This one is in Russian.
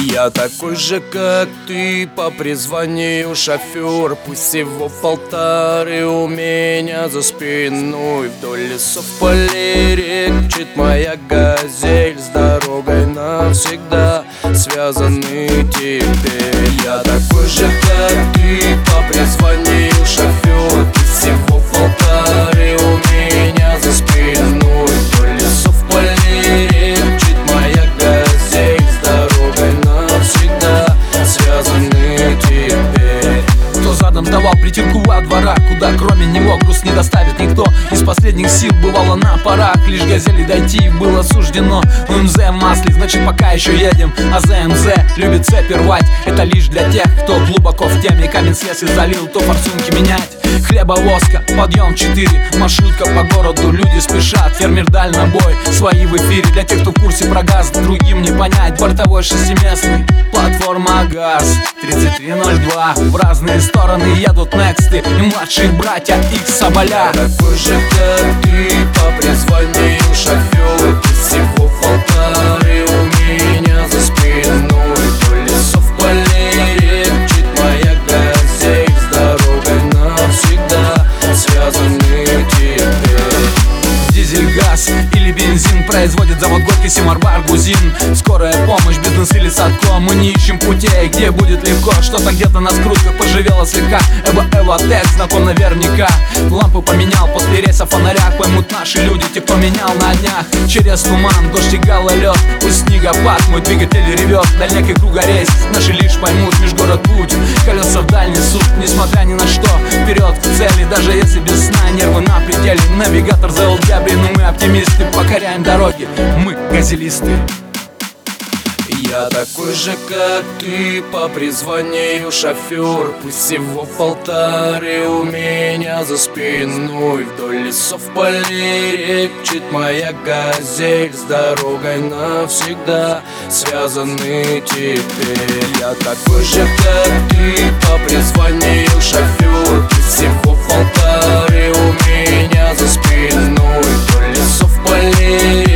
Я такой же, как ты, по призванию шофер. Пусть всего в полторы у меня за спиной. Вдоль лесов, полей, рек мчит моя газель. С дорогой навсегда связаны теперь. Я такой же, как ты, по призванию шофер. Пусть всего в полторы у меня за спиной. Вдоль лесов, полей, рек мчит моя газель. С дорогой навсегда связаны теперь. Кто задом давал притирку во дворах, куда кроме него груз не доставит никто. Из последних сил бывало на парах, лишь газели дойти было суждено. УМЗ в масле, значит пока еще едем. А ЗМЗ любит цепи рвать. Это лишь для тех, кто глубоко в теме. Камень если залил, то форсунки менять. Хлеба, воска, подъем 4, маршрутка по городу, люди спешат. Фермер дальнобой, свои в эфире. Для тех, кто в курсе про газ, другим не понять. Бортовой шестиместный, платформа ГАЗ 3302. В разные стороны едут Нексты и младшие братья X Соболя. Я такой же, как ты, по призванию шофер. Всего в полторы у меня за спиной. Вдоль лесов, полей, рек мчит моя газель. С дорогой навсегда связаны теперь. Дизель, газ или бензин производит завод Горький, Симар-Бар, Грузин. Скорая помощь, бизнес или садко. Мы не ищем путей, где будет легко. Что-то где-то на скрутках поживело слегка. Эвотек знаком наверняка. Лампы поменял после рейса в фонарях. Поймут наши люди, те, кто менял на днях. Через туман, дождь и гололед. Пусть снегопад, мой двигатель ревет. Дальняк и кругорейс, наши лишь поймут. Межгород путь, колеса в дальний суд. Несмотря ни на что, вперед к цели. Даже если без сна, нервы на пределе. Навигатор завел дябри, но мы оптимисты. Покоряем дороги, мы газелисты. Я такой же, как ты, по призванию шофер. Пусть всего в полторы у меня за спиной. Вдоль лесов, полей, рек мчит моя газель. С дорогой навсегда связаны теперь. Я такой же, как ты, по призванию шофер. Пусть всего в полторы у меня за спиной. Вдоль лесов, полей,